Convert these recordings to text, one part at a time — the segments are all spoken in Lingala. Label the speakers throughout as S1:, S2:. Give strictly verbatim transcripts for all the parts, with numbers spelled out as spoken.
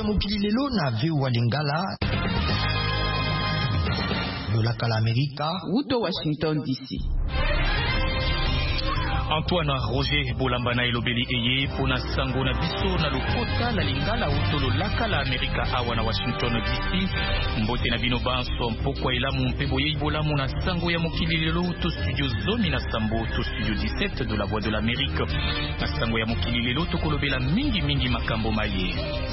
S1: mokili lelo na V O A Lingala. Lolaka la Amerika.
S2: Wuto Washington D C.
S3: Antoine Roger Bolambana elobeli eye pona sango na biso na lokota la Lingala utolo laka la Amerika awa na Washington D C. Mbote na bino banso mpokwa elamu mpe boye bolamu na sango ya mokili lelo to studio zomi na sambo to studio dix-sept de la Voix de l'Amérique. Na sango ya mokili lelo to kolobela mingi mingi makambo maye.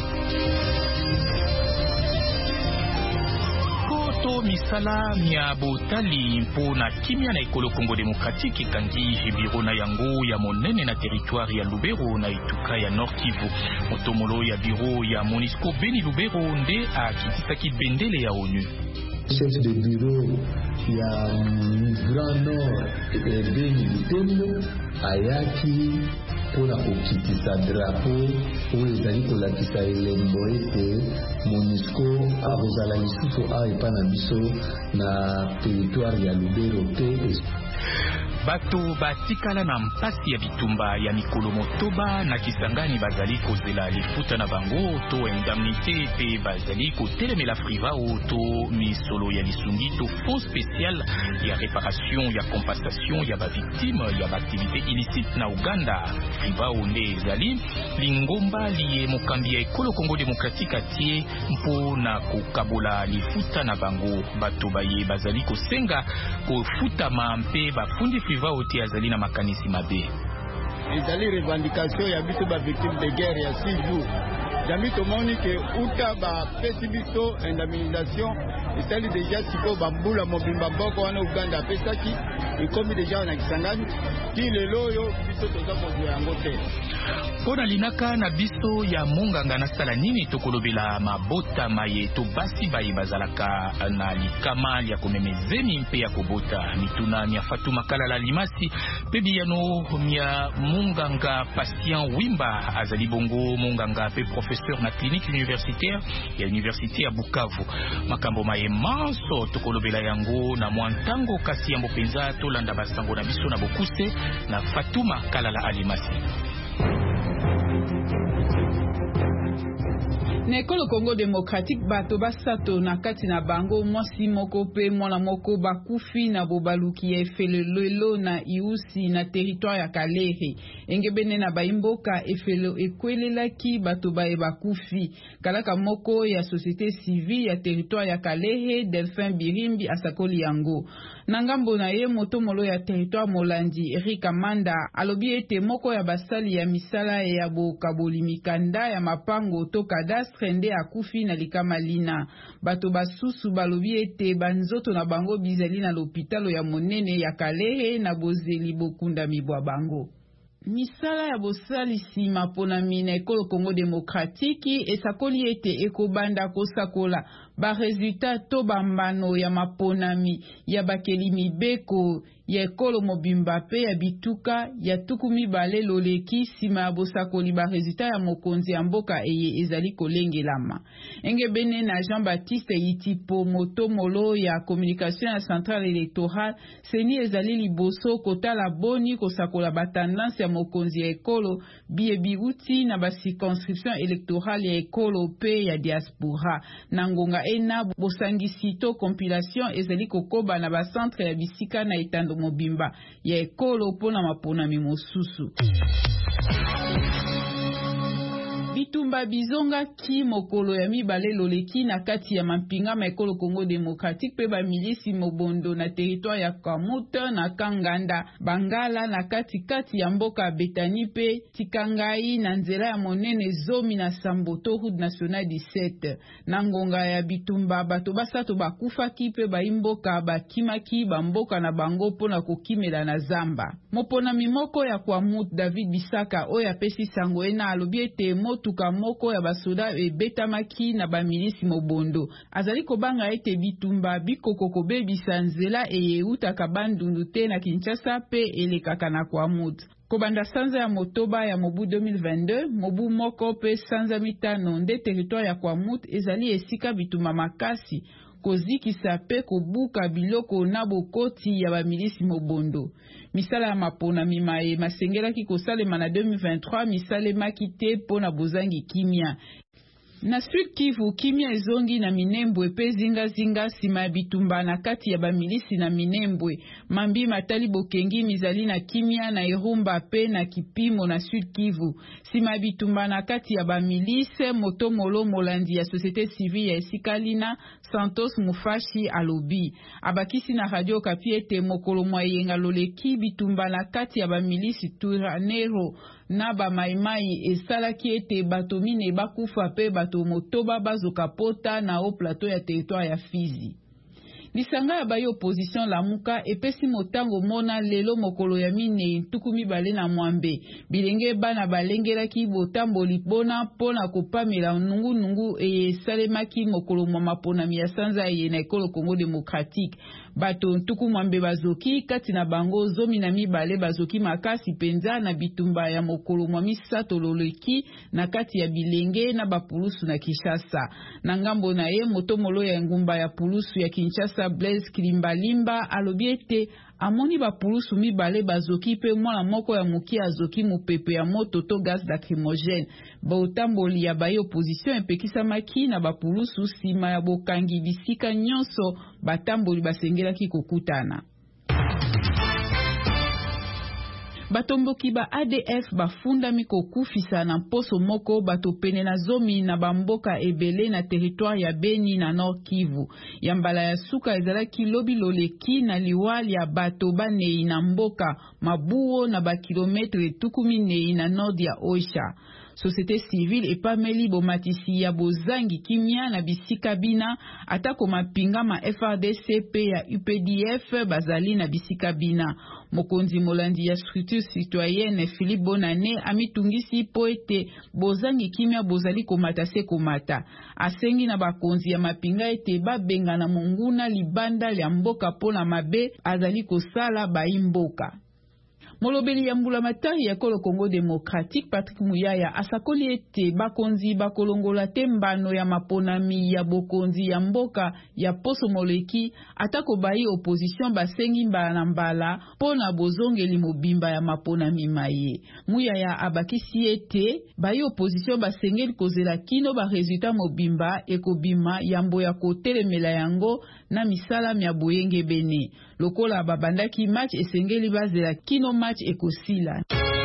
S3: To misala mia botali mpo na kimia na ekolo Kongo Demokratiki kangi biro na yango ya monene na territoire ya Lubero na ituka ya Nord Kivu. Motomolo ya biro ya Monisco Beni Lubero nde akitisaki bendele ya ONU.
S4: Chef de bureau ya Grand Nord Beni Lubero ayaki pona kokitisa drapeau oyo ezali kolakisa elembo ete Monisco akozala lisusu awa epa na biso na territoire ya Lubero te.
S3: Bato batikala na mpasi ya bitumba ya mikolo motoba na Kisangani bazali kozela lifuta na bango to indemnité pe bazali kotelemela frivao to misolo ya lisungi to fonds spécial ya réparation ya compensation ya ba victime ya ba activité illicite na Uganda. Frivao nde ezali lingomba liye mokambi ya ekolo Kongo Demokratiki atie mpo na kokabola lifuta na bango. Bato baye bazali kosenga kofuta mampe bafundi frivao te azali na makanisi mabe.
S5: Ezali revendication ya biso ba victime de guerre ya six jours. Jami tomoni ke uta ba pesi biso indemnisation estali deja siko bambula mobimba mboko wana Uganda pesaki ikomi deja na Kisangani ki lelo yo biso toza kozwa yango te.
S3: Pona linaka na biso ya monganga na sala nini tokolobela mabota maye to basi baye bazalaka na likama ya komemezeni mpe ya kobota mituna mia Fatuma Kalala Limasi pe biyano mia monganga patient Wimba azali bongo monganga pe professeur na clinique universitaire ya université ya Bukavu. Makambo maye manso tokolobela yango na mwantango kasi ya mbopenza tolanda basango na biso na bokuse na Fatuma Kalala Alimasi.
S2: Na ekolo Kongo Demokratiki bato basato na kati na bango mwasi moko pe mwana moko bakufi na bobaluki ya efelelo na Iusi na territoire ya Kalehe. Engebene na baimboka efelo ekwelelaki bato bae bakufi. Kalaka moko ya société civile ya territoire ya Kalehe Delphin Birimbi asakoli yango. Nangambo na ye motomolo ya territoire Molandi Eric Amanda alobi ete moko ya basali ya misala ya bokaboli mikanda ya mapango to kadastre nde akufi na likama lina. Bato basusu balobi ete banzoto na bango bizali na lopitalo ya monene ya Kalehe na bozeli bokunda mibwa bango. Misala ya bosalisi maponami na ekolo Kongo Demokratiki esakoli ete ekobanda kosakola ba resultat to bambano ya maponami ya bakeli mibeko ya ekolo mobimba pe ya bituka ya tuku mibale loleki sima ya bosakoli ba resultat ya mokonzi ya mboka eye ezali kolengelama. Engebene na Jean-Baptiste Yitipo motomolo ya communication ya centrale électorale seni ezali liboso kotala boni kosakola ba tendance ya mokonzi ya ekolo biye biuti na ba circonscription électorale ya ekolo pe ya diaspora. Nangonga ena bosangisi to compilation ezali kokoba na ba centre ya bisika na etando mobimba ya ekolo pona maponami mosusu. Bitumba bizonga ki mokolo ya mibale loleki na kati ya mampinga ma ekolo Kongo Demokratiki pe ba milisi mobondo na territoire ya Kamuta na Kanganda Bangala na kati kati ya mboka Betani pe Tikangai na nzela ya monene zomi na Samboto route nationale dix-sept. Na ngonga ya bitumba bato basato bakufaki pe ba imboka bakimaki bamboka na bango pona kokimela na zamba. Mopona mimoko ya Kwamut David Bisaka oya pesi sango ena alobi ete tuka moko ya basoda ebetamaki na bamilisi mobondo. Azali kobanga ete bitumba bikoko kobebisa nzela eyeutaka bandundu te na Kinshasa pe elekaka na Kwamut. Kobanda sanza ya motoba ya mobu deux mille vingt-deux, mobu moko pe sanza mitano nde territoire ya Kwamut ezali esika bitumba makasi kozikisa pe kobuka biloko na bokoti ya bamilisi mobondo. Misala ya mapona mimae masengelaki kosalema na deux mille vingt-trois misalemaki te pona bozangi kimia. Na Sud Kivu kimia ezongi na Minembwe pe zinga zinga sima ya bitumba na kati ya bamilisi na Minembwe. Mambi matali bokengi mizali na kimia na Irumba pe na Kipimo na Sud Kivu. Sima ya bitumba na kati ya bamilisi Moto Molo Molandi ya Société Civile ya Esikalina Santos Mufashi alobi. Abakisi na Radio Kapi ete mokolo mwayenga loleki bitumba na kati ya bamilisi Turanero na ba maimai esalaki ete bato mine bakufa pe bato motoba bazoka pota na o plateau ya territoire ya Fizi. Lisanga ya bayo opposition la muka epesi motango mona lelo mokolo ya mine tukumi bale na mwambe. Bilenge bana balengelaki botamboli pona pona kopamela nungu nungu e salemaki mokolo mwa pona miasanza ye na ekolo Congo Démocratique. Bato ntuku mwambe bazoki kati na bango zomi na mibale bazoki makasi penza na bitumba ya mokolo mwa misato loleki na kati ya bilenge na bapulusu na Kinshasa. Na ngambo na ye moto molo ya ngumba ya pulusu ya Kinshasa Blaise Kilimbalimba alobi ete amoni bapulusu mibale bazoki pe mwana moko ya muki azoki mupepe ya moto to gaz lacrymogène. Bautamboli ya baye opposition epekisamaki na bapulusu sima ya bokangi bisika nyonso batamboli basengelaki kokutana. Batomboki ba A D F bafunda miko kufisa na poso moko bato pene na zomi na bamboka ebele na territoire ya Beni na Nord Kivu. Yambala ya suka ezalaki lobi loleki na liwali ya bato banei na mboka mabuo na ba kilometre tukumi nei na nord ya Oisha. Société civile epameli bomatisi ya bozangi kimia na bisika bina atako mapinga ma F R D C P ya U P D F bazali na bisika bina. Mokonzi Molandi ya structure citoyenne Philippe Bonane amitungisi po ete bozangi kimia bozali komata se komata. Asengi na bakonzi ya mapinga ete babenga na monguna libanda ya mboka pona mabe azali kosala baimboka. Molobeli ya mbula matari ya kolo Congo Démocratique Patrick Muyaya asakoli ete bakonzi bakolongola tembano ya maponami ya bokonzi ya mboka ya poso moleki atako bayi opposition basengi mbala mbala pona bozongeli mobimba ya maponami maye. Muyaya abakisi ete bayi opposition basengeli kozela kino ba resultat mobimba ekobima yambo ya kotelemela yango na misala mya boyenge bene. Lokola babandaki match esengeli bazela kino match ekosila.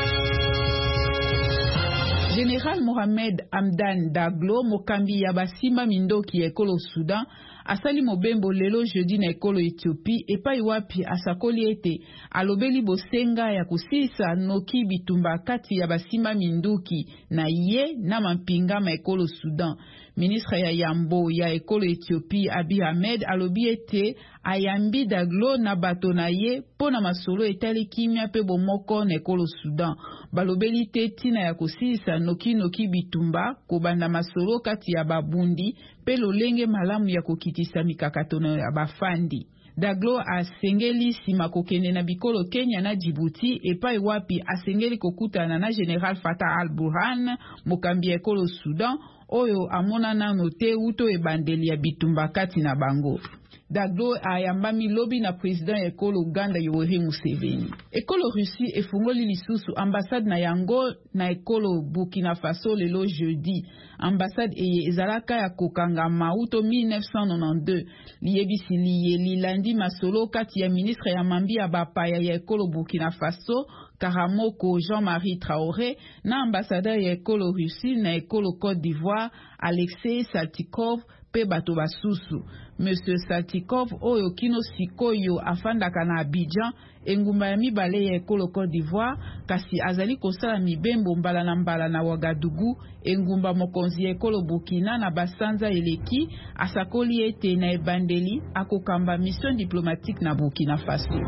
S2: Général Mohamed Hamdan Daglo mokambi ya basima mindoki ekolo Soudan asali mobembo lelo jeudi na ekolo Ethiopie epai wapi asakoli ete alobeli bosenga ya kusisa noki bitumba kati ya basima minduki na ye na mampinga ma ekolo Soudan. Ministre ya Yambo ya ekolo Ethiopie Abiy Ahmed alobi ete ayambi Daglo na bato na ye pona masolo etali kimia pe bomoko na ekolo Soudan. Balobeli te tina ya kusisa noki noki bitumba kobanda masolo kati ya babundi pe lolenge malamu ya kokitisa mikakatono ya bafandi. Daglo asengeli sima kokende na bikolo Kenya na Djibouti epai wapi asengeli kokutana na General Fatah al-Burhan mokambi ekolo Soudan oyo amona nano te uto ebandeli ya bitumba kati na bango. Daglo ayambami lobi na president ekolo Uganda Yoweri Museveni. Ekolo Russie efungoli lisusu ambassade na yango na ekolo Burkina Faso lelo jeudi. Ambassade eye ezalaka ya kokanga mauto mille neuf cent quatre-vingt-douze. Liyebisi liye lilandi masolo kati ya ministre ya mambi ya bapaya ya ekolo Burkina Faso Karamoko Jean-Marie Traoré na ambassadeur ya ekolo Russie na ekolo Côte d'Ivoire Alexei Saltikov pe bato basusu. Monsieur Saltikov oyo kino sikoyo afandaka na Abidjan engumba ya mibale ya ekolo Côte d'Ivoire kasi azali kosala mibembo mbala na mbala na Ouagadougou engumba mokonzi ya ekolo Burkina na basanza eleki asakoli ete na ebandeli akokamba mission diplomatique na Burkina Faso.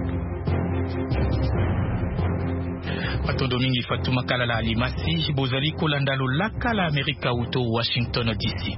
S3: Patondo mingi Fatuma Kalala Alimasi bozali kolanda lolaka la Amerika uto Washington D C.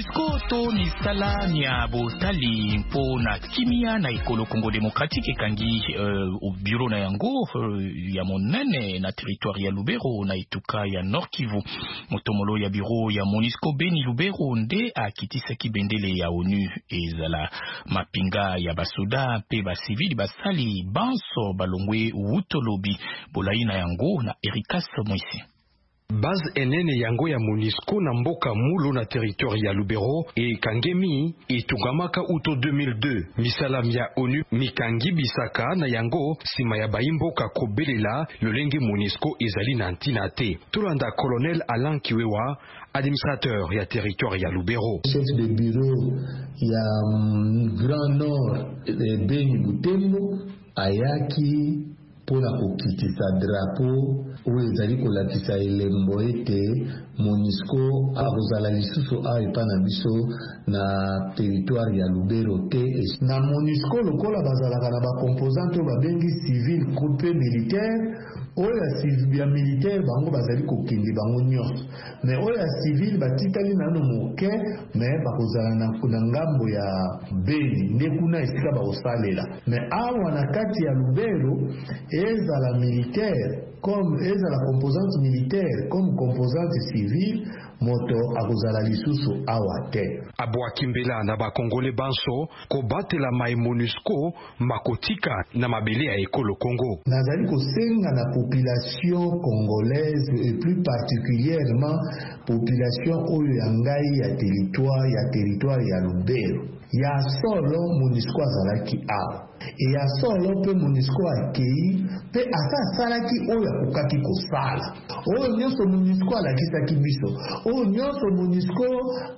S3: MONUSCO to misala nya botali mpo na kimia na ekolo Congo Démocratique kangi uh, bureau na yango uh, ya monene na territoire ya Lubero na ituka ya Nord Kivu. Motomolo ya bureau ya MONUSCO Beni Lubero nde akitisaki bendele ya ONU ezala mapinga ya basoda pe ba civil basali banso balongwe wutolobi bolaina yango na Ericas Moisi.
S6: Base enene yango ya MONUSCO na mboka mulu na territoire ya Lubero e kangemi etungamaka uto deux mille deux. Misalam ya ONU mikangi bisaka na yango sima ya baimboka kobelela lolenge MONUSCO ezali na ntina te. Tolanda colonel Alain Kiwewa, administrateur ya territoire ya Lubero.
S4: Chef de bureau ya um, Grand Nord de Beni Butembo ayaki pona kokitisa drapeau oyo ezali kolakisa elembo ete MONUSCO akozala lisusu awa epa na biso na territoire ya Lubero te. Na MONUSCO lokola bazalaka na bacomposante oyo babengi civil coupe militaire, oyo ya civil ya militaire bango bazali kokende bango nyonso, mais oyo ya civil batikali nano moke, mais bakozala na ngambo ya Beni nde kuna esika bakosalela. Mais awa na kati ya Lubero ezala militaire comme ezala composante militaire comme composante civile, moto akozala lisusu awa te.
S6: Abwa Kimbela na ba Congolais banso ko batela mai MONUSCO makotika na mabele ya ekolo Congo.
S4: Nazali kosenga na population congolaise et plus particulièrement population oyo ya ngai ya territoire ya territoire ya Lubero. Ya solo MONUSCO azalaki awa. E ya solo pe MONUSCO akei pe asa salaki oyo akokaki kosala. Oyo nyonso MONUSCO alakisaki biso. Oyo nyonso MONUSCO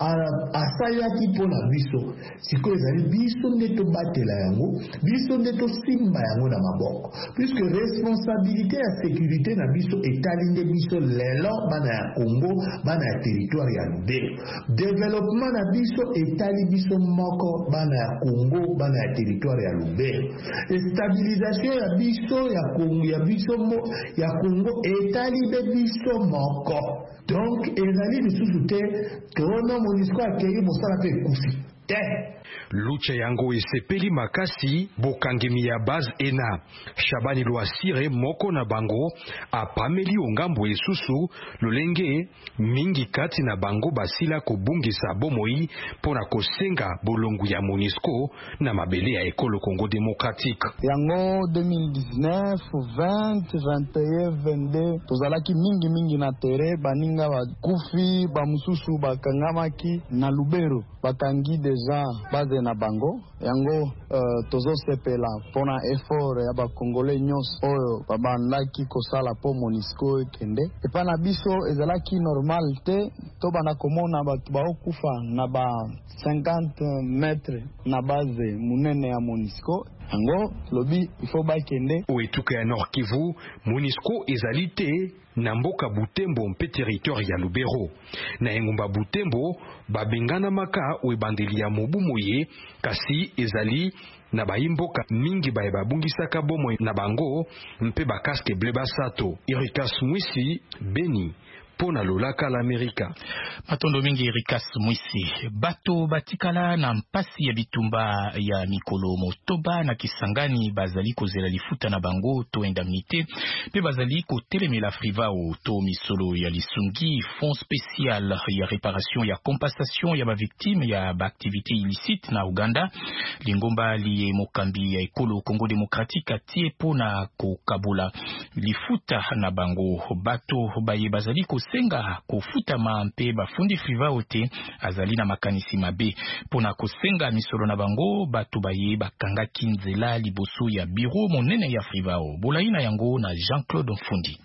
S4: asalaki mpona biso. Siko ezali biso nde tobatela yango, biso nde tosimba yango na maboko. Puisque responsabilité ya sécurité na biso etali nde biso lelo bana ya Congo, bana ya territoire ya Lubero. Développement na biso etali biso moko bana ya Congo, bana ya territoire ya Lubero. Stabilisation ya biso ya Congo ya biso mo ya Congo etali be biso moko. Donc ezali lisusu te tono MONUSCO akei mosala pe kufi te.
S6: Lucha yango esepeli makasi bokangemi ya base ena. Shabani Loasire moko na bango apameli ongambo esusu lolenge mingi kati na bango basila kobungisa bomoi pona kosenga bolongu ya MONUSCO na mabele ya ekolo Congo Démocratique.
S7: Yango deux mille dix-neuf, vingt, vingt et un, vingt-deux tozalaki mingi mingi na tere baninga ba kufi ba mususu bakangamaki na Lubero bakangi deja base na bango yango uh, tozo sepela pona effort ya ba Congolais nyonso oyo babandaki kosala po MONUSCO ekende epa na biso ezalaki normal te to bana komona batu baokufa na ba cinquante mètres na base munene ya MONUSCO yango lobi ifo bakende
S6: oetuka ya Nord Kivu. MONUSCO ezali te na mboka Butembo mpe territoire ya Lubero. Na engumba Butembo babengana maka oebandeli ya mobu moye kasi ezali na baimboka mingi baye babungisaka bomo na bango mpe bakaske ble basato. Ericas Mwisi, Beni, pona lolaka l'Amerika.
S3: Matondo mingi Ericas Mwisi. Bato batikala na mpasi ya bitumba ya mikolo motoba na Kisangani bazali kozela lifuta na bango to indemnité pe bazali ko telemela frivao to misolo ya lisungi fonds spécial ya réparation ya compensation ya ba victime ya ba activité illicite na Uganda. Lingomba liye mokambi ya ekolo Congo Démocratique atie pona ko kabula lifuta na bango. Bato baye bazali ko senga kofuta mampe bafundi frivao te azali na makanisi mabe pona kosenga misolo na bango. Bato baye bakanga kinzela liboso ya biro monene ya frivao bolaina yango na Jean-Claude Mfundi.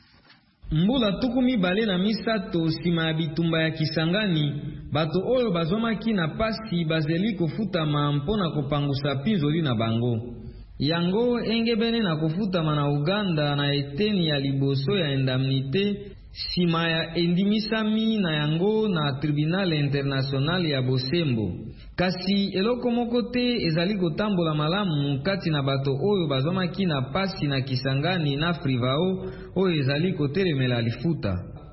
S8: Mbula tukumi bale na misato sima ya bitumba ya Kisangani bato oyo bazomaki na pasi bazeli kofuta mampona kopangusa pinzoli na bango yango engebene na kofuta na Uganda na eteni ya liboso ya indemnité sima ya endimisami na yango na tribunal international ya Bosembo. Kasi eloko moko te ezali kotambola malamu kati na bato oyo bazomaki na pasi na Kisangani na frivao oyo ezali kotelemela lifuta.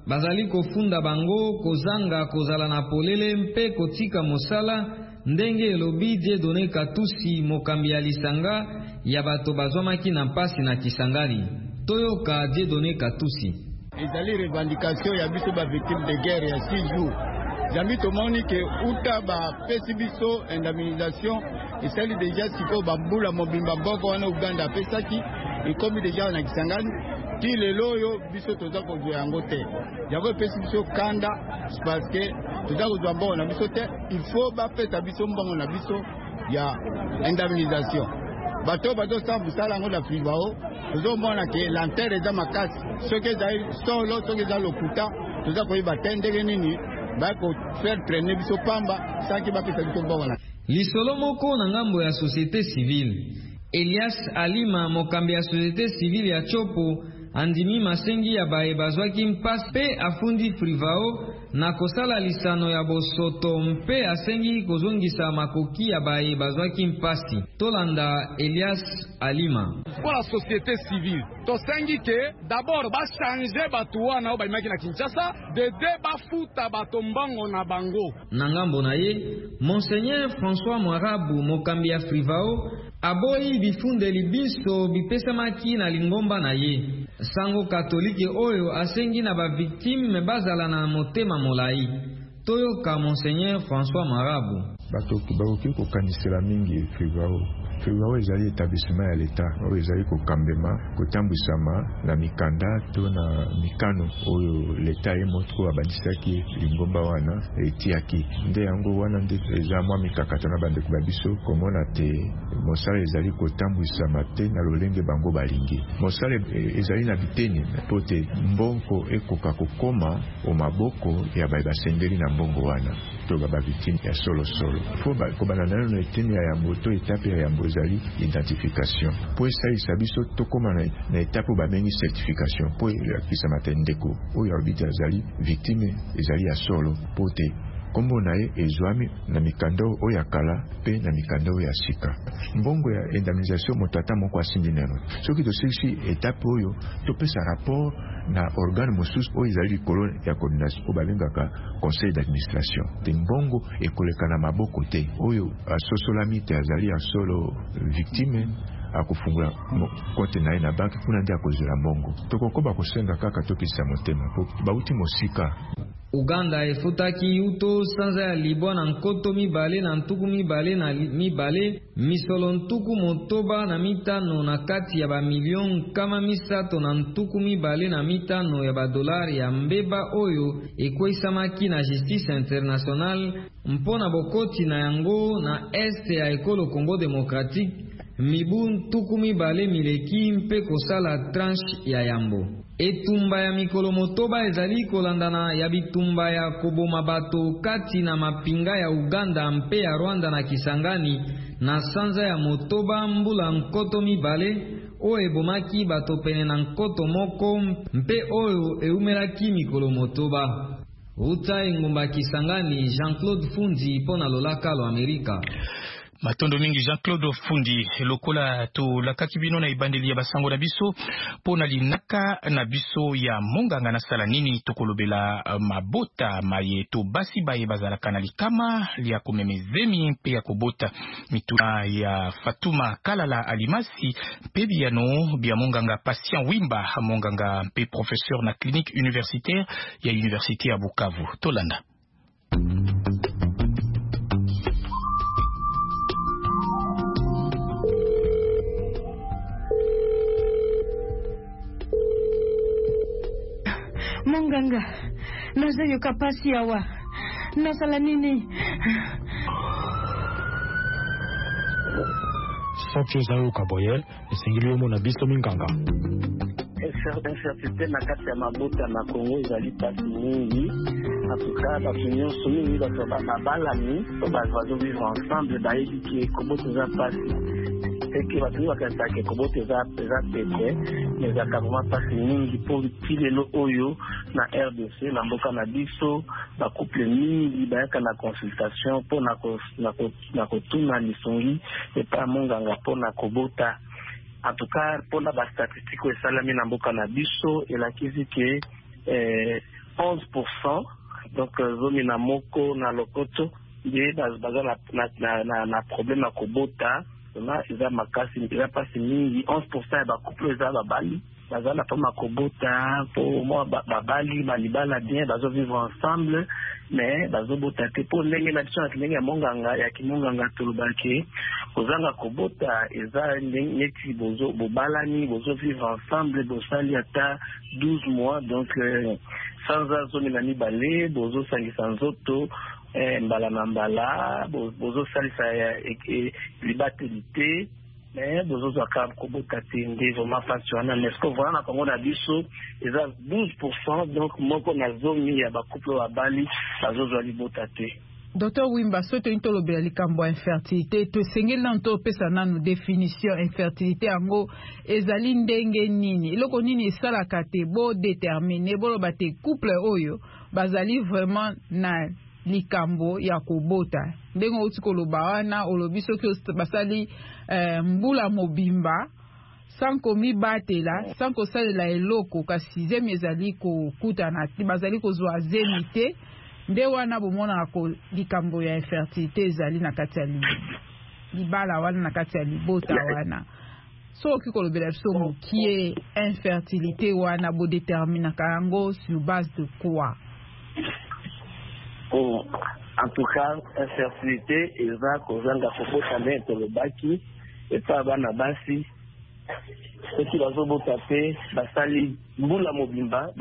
S8: bazali kofunda bango kozanga kozala na polele mpe kotika mosala ndenge elobi Dieudonné Katusi mokambi ya lisanga ya bato bazwamaki na mpasi na Kisangani. Toyoka Dieudonné Katusi.
S5: ezali revendication ya biso ba victime de guerre ya six jours. Jambi tomoni ke uta ba pesi biso indemnisation esali deja siko bambula mobimba boko wana Uganda apesaki ekomi deja na Kisangani ti lelo oyo biso toza kozwa yango te. Yango epesi biso kanda parce que toza kozwa mbongo na biso te. Il faut bapesa biso mbongo na biso ya indemnisation. Bato bato sa busala yango na Frivao tozomona ke lantere eza makasi soki ezali solo soki eza lokuta toza koyeba te ndenge nini bako faire traîner biso pamba saki bapesa biso mbongo na
S8: lisolo moko na ngambo ya société civile. Elias Alima mokambi ya société civile ya Chopo andimi masengi ya bae bazwaki mpasi pe afundi Frivao na kosala lisano ya bosoto mpe asengi kozongisa makoki ya bae bazwaki mpasi. Tolanda Elias Alima.
S9: Pour la société civile, to sengi ke d'abord ba changer batu wana ba imaki na Kinshasa de de ba futa bato mbango na bango.
S8: Na ngambo na ye, Monseigneur François Mwarabu mokambi ya Frivao aboyi bifundeli biso bipesamaki na lingomba na ye. Sango katolike oyo asengi na ba victime bazala na motema molai. Toyoka Monseigneur François Mwarabu.
S10: Bato kibaoki kokanisela mingi Frivao. Frivao ezali établissement ya l'État oyo ezali kokambema kotambwisama na mikanda to na mikano oyo l'État ye motoko abandisaki lingomba wana etiaki nde yango wana nde eza mwa mikakata na bandeko babiso komona te mosala ezali kotambwisama te na lolenge bango balingi. Mosala ezali na biteni po te mbongo ekoka kokoma o maboko ya baye basengeli na mbongo wana to ba victime ya solo solo fo ba kobana na no eteni ya yambo to etape ya yambo ezali identification po esalisa biso tokoma na etape bamengi certification po elakisa matendeko oyo abiti azali victime ezali ya solo po te kombo na ye ezwami na mikando oyo ya kala pe na mikando oyo ya sika. Mbongo ya indemnisation moto ata moko asimbi neno soki tosilisi etape oyo topesa rapport na organe mosusu oyo ezali likolo ya coordination oyo babengaka conseil d'administration te mbongo ekoleka na maboko te oyo asosolami te azali ya solo victime akufungula konte na ye na banki kuna ndi akozela mbongo tokokoba kosenga kaka topesa motema po bauti mosika.
S8: Uganda efutaki yuto sanza ya libwa na nkoto mibale na ntuku mibale na mibale misolo ntuku motoba na mitano na kati ya ba milion kama misato na ntuku mibale na mitano ya ba dolari ya mbeba oyo ekwesamaki na justice international mpona bokoti na yango na este ya ekolo Congo Democratique mibu ntuku mibale mileki mpe kosala tranche ya yambo. Etumba ya mikolo motoba ezali kolandana ya bitumba ya koboma bato kati na mapinga ya Uganda mpe ya Rwanda na Kisangani na sanza ya motoba mbula nkoto mibale oyo ebomaki bato pene na nkoto moko mpe oyo eumelaki mikolo motoba. Uta engumba Kisangani, Jean-Claude Fundi pona lolaka lo Amerika.
S3: Matondo mingi Jean-Claude Fundi lokola to lakaki bino na ibandeli ya basango na biso pona linaka na biso ya monganga na sala nini tokolobela uh, mabota maye to basi baye bazalaka na likama lia komemezemi mpe ya kobota mituna ya Fatuma Kalala Alimasi mpe biano bia monganga Patient Wimba monganga mpe professeur na clinique universitaire ya université ya Bukavu. Tolanda
S11: Monganga, naza yoka pasi awa. Nasala nini?
S12: Sofio zayo kaboyel, esengili yomo na biso minganga.
S13: Incertitude na kati ya mabota na Kongo ezali pasi mingi. En tout cas, bato nyonso mingi bato babalami, bazo vivre ensemble bayebi ki ekobota eza pasi. Eke bato bakazaki ekobota eza pete, ezaka vraiment pasi mingi po tilelo oyo na R D C na mboka na biso bacouple mingi bayaka na consultation po na kotuna lisongi epa monganga po na kobota. En tout cas, pour la statistique esalami na mboka na biso elakisi ke eh onze pour cent donc zomi na moko na lokoto nde baza na problème ya kobota na eza makasi eza mpasi mingi. Onze pour cent ya bacouple eza babali baza na mpona kobota mpo mwa babali balibala bien bazovivre ensemble mais bazobota te mpo ndenge na biso na ndenge ya monganga ya kimonganga tolobaki kozanga kobota eza neti bobalani bozovivre ensemble bosali ata douze mois donc sanza zomi na mibale bozosangisa nzoto mbala na mbala bozosalisa libateli te mais bozozwaka kobota te nde vraiment mpasi wana mais ce que voilà na kongo na biso eza douze pour cent donc moko na zomi ya bacouple babali bazozwa libota te.
S2: Docteur Wimba, soki toyini tolobela likambo ya infertilité tosengeli nanu topesa nanu définition infertilité yango ezali ndenge nini eloko nini esalaka te bodétermine boloba te couple oyo bazali vraiment na likambo ya kobota ndenge outi koloba wana olobi soki basali eh, mbula mobimba sans komibatela sans kosalela eloko kasi zemi ezali kokutana te bazali kozwa zemi te nde wana bomona ko likambo ya infertilité ezali na kati ya libala wana na kati ya libota wana soki kolobela biso mokie infertilité wana bodéterminaka yango sur base de quoi?
S13: Oh, en tout cas, infertilité, eza kozanga kobota nde tolobaki epa bana basi soki bazobota te basali mbula mobimba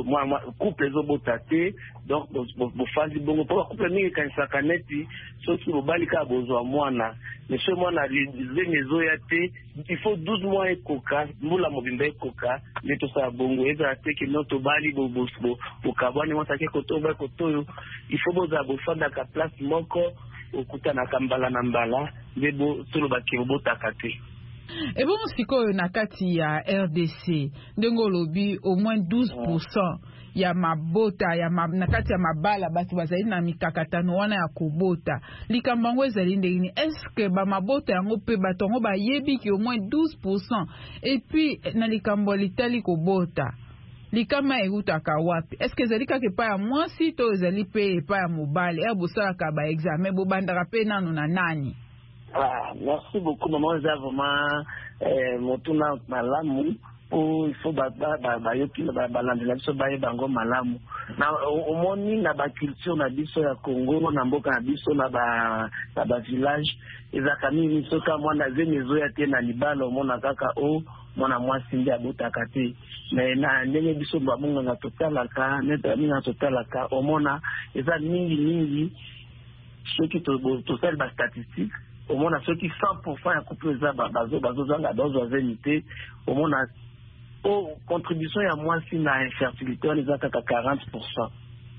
S13: couple ezobota te donc bofandi bongo mpo bacouple mingi ekanisaka neti soki mobali kaka bozwa mwana mais so mwana zemi ezoya te il faut douze mois ekoka mbula mobimba ekoka nde tosala bongo ezala te kino tobali bokabwani mwasaki koto oba kotoyo il faut bozala bofandaka place moko okutanaka mbala na mbala nde tolobaki bobotaka te.
S2: Et bon, sikoyo na kati ya R D C ndenge olobi au moins douze pour cent ya mabota ya ma, na kati ya mabala batu bazali na mikakatano wana ya kobota likambo yango ezali ndenge est-ce que ba mabota yango pe batongo bayebi ki au moins douze pour cent et puis na likambo litali kobota likama eutaka wapi est-ce que ezali kaka epai ya mwasi to ezali pe epai ya mobali ya bosalaka ba examen bobandaka pe nanu na nani?
S13: Ah, merci beaucoup maman, eza vraiment eh, motuna malamu po il faut ba ba ba ba yoki ba balandela biso ba yebango malamu na omoni na ba culture na biso ya Congo na mboka na biso na ba na ba village eza kamini soka mwana zemezo ya te na libala omona kaka o mwana mwasi ndi abotaka te mais na ndenge biso babunga na totalaka neta mina totalaka omona eza mingi mingi soki to to sel ba statistique au moins ceux qui cent pour cent ya couple za bazo bazo zanga bazo zénité au moins au contribution ya moi si na infertilité on les a kaka quarante pour cent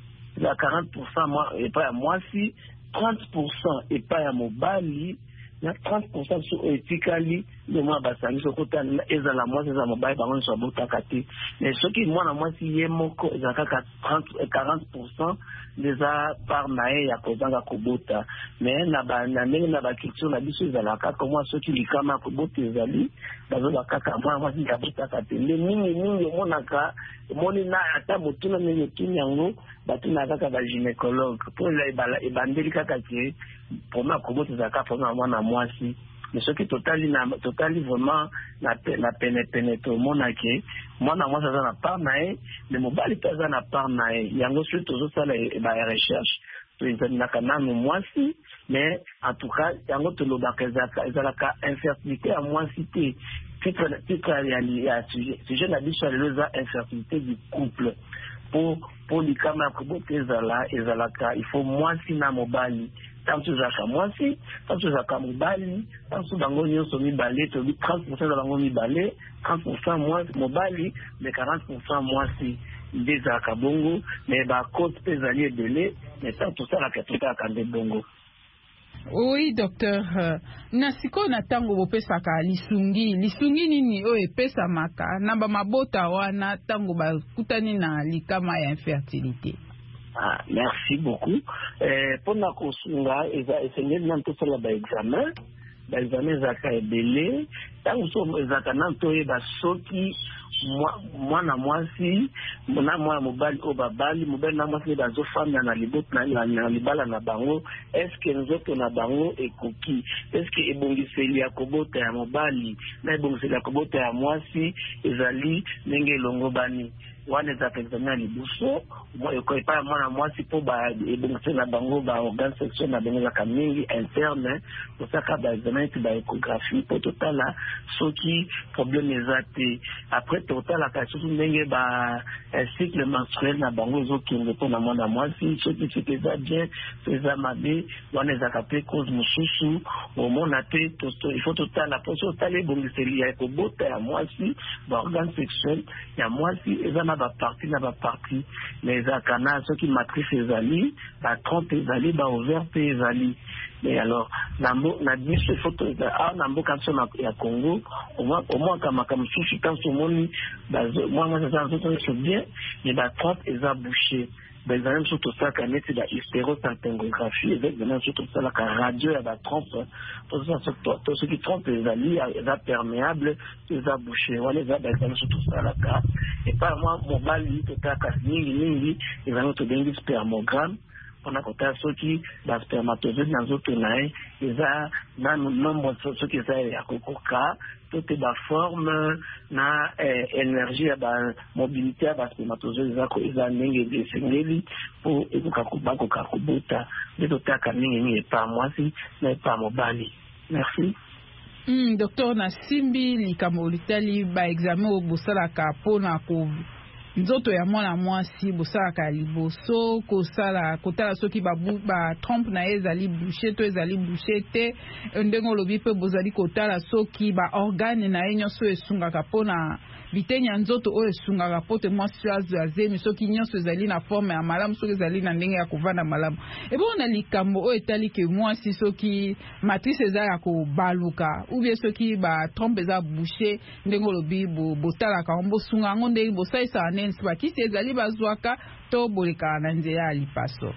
S13: la quarante pour cent moi et pas à moi si trente pour cent et pas à mobali na trente pour cent sur etikali de moi basani sokota eza la moi eza mobali bango so botaka te mais ceux qui moi na moi si yemoko eza kaka trente quarante pour cent déjà par nae ya kozanga kobota mais na ba na ndenge na ba culture na biso ezala kaka moi ceux qui likama kobota ezali bazo bakaka moi moi si kabota te le mingi mingi monaka moni na ata motuna ndenge kinyango batuna kaka ba gynécologue pour la ebandeli kaka ke pour ma kobota zaka pour moi na moi si mais ce qui totali na totali vraiment na na pene pene to monake mwana moi ça na part nae mais mobali pesa na part nae yango surtout zo sala ba recherche to izana kana moi si mais en tout cas yango to lobaka ezala ka infertilité à moi cité titre titre ya sujet na biso le za infertilité du couple pour pour les camarades que ezala ezala ka il faut moi si na mobali tantu zaka mwasi tantu zaka mobali tantu bango nyonso mibale to trente pour cent za bango mibale trente pour cent mwasi mobali mais quarante pour cent mwasi nde zaka bongo mais ba cause pe ezali ebele mais tantu sala ka tutaka nde bongo.
S2: Oui docteur uh, na siko na tango bopesaka lisungi lisungi nini oyo epesamaka na ba mabota wana tango bakutani na likama ya infertilité?
S13: Ah, merci beaucoup. Euh, pour la kosunga, eza essayé de tout faire l'examen. examen zaka ebele tangu so zaka nantoye ba soki mwana mwasi na mwana mobali o babali mobali na mwasi bazo fanda na libota na libala na bango eske nzoto na bango ekoki eske ebongiseli ya kobota ya mobali na ebongiseli ya kobota ya mwasi ezali ndenge longo bani wane za examen libuso moi ko pa mwana mwasi po ba ebongiseli na bango ba organe sexuel na bango ka mingi interne pour ça ka ba examen ti ba échographie pour totala soki problème ezate après total ka soki ndenge ba cycle menstruel na bango zo kingo po na mwana mwasi soki c'était ça bien c'est ça mabe wane za ka pe cause mususu au mona pe toto il faut total pour total ebongiseli ya kobota ya mwasi ba organe sexuel ya mwasi ezana ba partie na ba partie mais akana ceux qui matrice ezali ba trompe ezali ba ouvert pe ezali mais alors nambo na biso photo a nambo kanso na ya Congo au moins au moins kama kama sushi kanso moni ba moi moi ça ça c'est bien mais ba trompe eza bouché ben ils ont surtout ça qu'à mettre la hystérosalpingographie avec maintenant surtout ça la radio à la trompe pour ça tout ce qui trompe les alliés les perméables les a bouché on les a ben surtout ça la cas et pas moi mon bali tout à cas ningi ningi ils ont tout bien spermogramme on a côté ceux qui la spermatozoïde dans autres naïs ils a dans nombre ceux qui ça ya kokoka toute la forme na eh, énergie ya ba mobilité ya ba spermatozoïde za ko iza ndenge de singeli pour ekuka kubako ka kubuta ndio taka ningi ni pa mwasi na pa mobali. Merci.
S2: Mm, docteur Nasimbi likambo litali ba examen o bosala ka pona ko nzoto ya mwana mwasi bosala ka liboso kosala kotala soki ba ba trompe na ezali bouché to ezali bouché te ndengo lobi pe bozali kotala soki ba organe na enyoso esungaka pona bitenya nzoto o esungaka pote mwasi azemi soki nyonso ezali na forme ya malamu soki ezali na ndenge ya kovanda malamu ebo na likambo o etali ke mwasi soki matrice ezali ya kobaluka ou bien soki ba trompe eza bouché ndengo lobi botala ka bosunga ngo ndenge bosaisa nensi bakisi ezali bazwaka to boleka na nzela ya lipaso.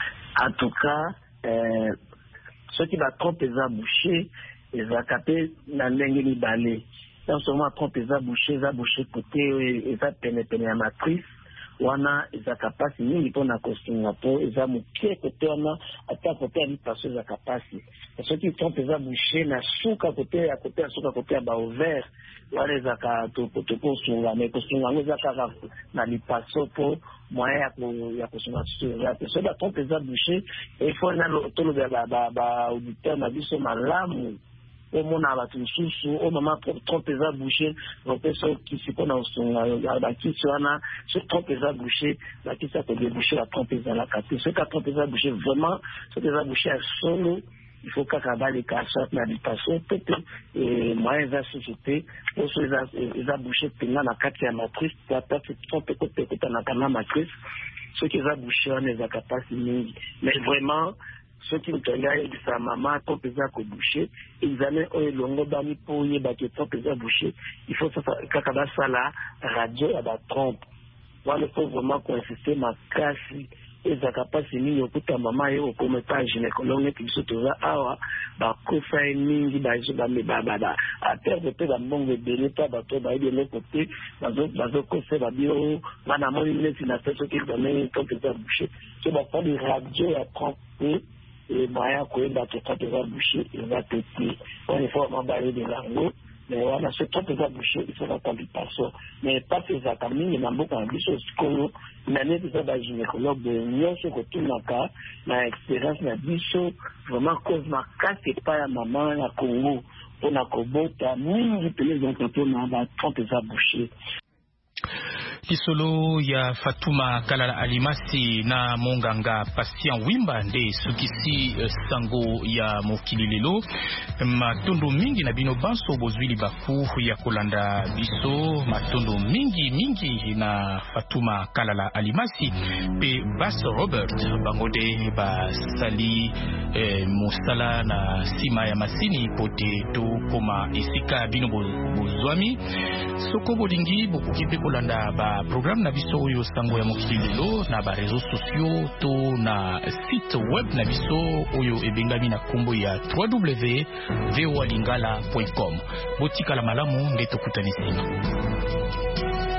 S13: En tout cas euh, soki ba trompe eza bouché ezaka pe na ndenge libale non seulement trompe eza bouché eza bouché côté eza pene pene ya matrice wana eza kapasi mingi mpona kosunga po eza mokie kote wana ata kote ya lipaso eza kapasi soki trompe eza bouché na suka kote ya kote ya suka kote ya baouvert wana ezaka tokosunga mais kosunga yango eza kaka na lipaso po moyen ya kosunga soki ba trompe eza bouché il faut na tolobela baauditeur na biso malamu au mona batu susu au mama trompe eza bouché rope so kisi pona osunga ba kisi wana ce trompe eza bouché la kisi ko déboucher la trompe eza la kati ce ka trompe eza bouché vraiment ce eza bouché à solo il faut qu'à bas les cassette na lipaso peut-être et moyen eza société pour so eza eza bouché penga na kati ya matrice la tête trompe ko peut-être na kana matrice ce qui eza bouché on eza capable mingi mais vraiment ceux qui ont gagné sa maman trop pesant que boucher examen au longo bani pour y battre trop pesant boucher il faut ça kakaba ça la radio à la trompe voilà il faut vraiment consister ma casse et ça capable ni yokuta mama yo comme pas gynécologue qui se trouve awa ba kofa mingi ba je ba me ba ba à terre de pe ba mbongo belé pas ba to ba de l'autre côté ba zo ba zo kofa ba bio bana mo ni si na tête qui donne trop pesant boucher c'est ba pas de radio à trompe et moyen koyeba trompe eza bouché eza petit on il faut m'emballer de lango mais wana ce trompe eza bouché il faut attendre passo mais pas ezaka mingi na mboka na biso sikolo na neti eza ba gynécologue nyonso kotunaka na expérience na biso vraiment cause makasi epai ya mama ya Congo mpona kobota mingi pele ezalaka mpona ba trompe eza bouché.
S3: Kisolo ya Fatuma Kalala Alimasi na Monganga Patient Wimba nde sukisi uh, sango ya mokili lelo matondo mingi na bino banso bozwili baku ya kolanda biso matondo mingi mingi na Fatuma Kalala Alimasi pe Bass Robert bangode basali eh, mosala na sima ya masini pote to koma esika bino bozwami soko bolingi bokuki pe kolanda ba ba programme na biso oyo sango ya mokili lelo na ba réseaux sociaux to na site web na biso oyo ebengami na kombo ya w w w point voa lingala point com. Botikala malamu nde tokutani sima.